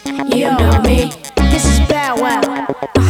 You know me. This is Bow Wow.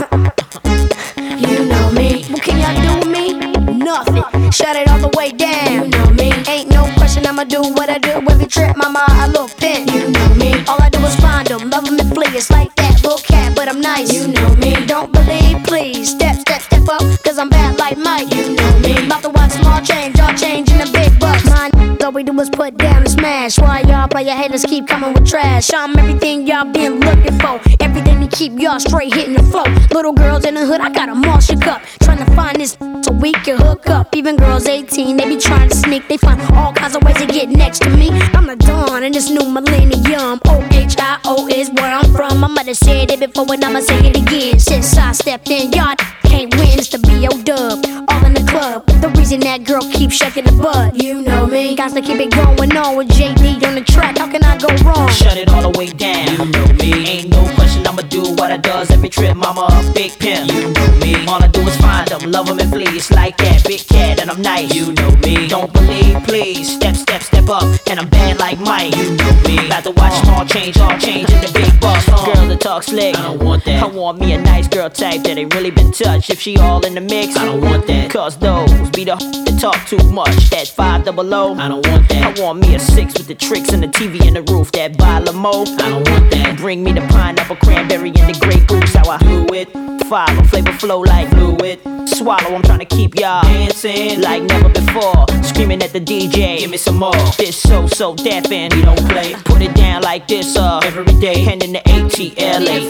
You know me. What can y'all do with me? Nothing. Shut it all the way down. You know me. Ain't no question, I'ma do what I do. Every trip, mama, I look thin. You know me. All I do is find them, love them and flee. It's like that little cat, but I'm nice. You know me. Don't believe, please. Step up, cause I'm bad like Mike. You know me. About to watch small change, all change in the big bucks. Mine, all we do is put down and smash. Why y'all player haters keep coming with trash? I'm everything y'all been looking for. Everything to keep y'all straight hitting the flow. Little girls in the hood, I got them all shook up. Trying to find this so we can hook up. Even girls 18, they be trying to sneak. They find all kinds of ways to get next to me. I'm the dawn in this new millennium. OHIO is where I'm from. I might have said it before and I'ma say it again. Since I stepped in, y'all can't win. It's the B.O.Dub, all in the club. The reason that girl keeps shaking the butt. You know me. Got to keep it going on with JD on the track. How can I go wrong? Shut it all the way down. You know me. Ain't no question, I'ma do what I does every trip. Mama a big pimp. You know me. All I do is find them, love them and flee. It's like that, big cat and I'm nice. You know me. Don't believe, please. Step up, and I'm bad like Mike. You know me. About to watch small change, all change in the big boss. Girl that talk slick, I don't want that. I want me a nice girl type that ain't really been touched. If she all in the mix, I don't want that. Cause those be the that talk too much. That 5 double O, I don't want that. I want me a 6 with the tricks and the TV in the roof. That by Lamo, I don't want that. Bring me the pineapple, cranberry, and the Grey Goose. How I do it. Follow, flavor flow like fluid. Swallow, I'm trying to keep y'all dancing like never before. Screaming at the DJ, give me some more. This so deafin', we don't play. Put it down like this every day. Hand in the ATLA,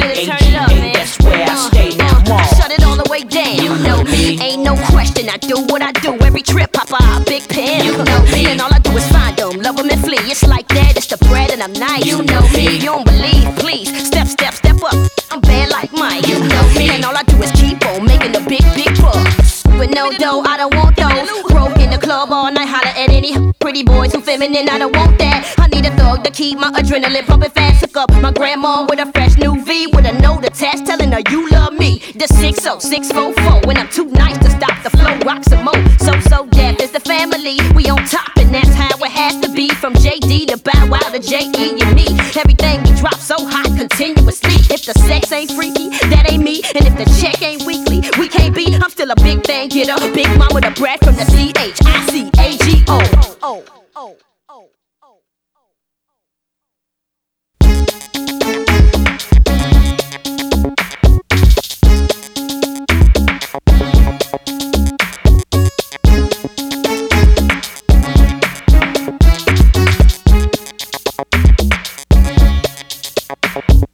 NTAGA, that's where I stay now. Shut it all the way down. You know me. Ain't no question, I do what I do. Every trip, Papa, a big pimp. You know me. And all I do is find them, love them and flee. It's like that, it's the bread and I'm nice. You know me. If you don't believe, please step up. I'm bad like Mike. You know me. And all I do is keep on making the big bucks. With no dough, I don't want those. Broke in the club all night, holler at any pretty boys who feminine. I don't want that. I need a thug to keep my adrenaline pumping fast. Hook up my grandma with a fresh new V with a note attached telling her you love me. The 60644 when I'm too nice to stop the flow. Rock some more. So deaf is the family. We on top and that's how it has to be. From JD to Bow Wow to JE and me. Everything we drop so hot continuously. If the sex ain't freaky, that ain't me. And if the check ain't weekly, we can't be. I'm still a big thing, get up. Big mama the brat from the CHIO.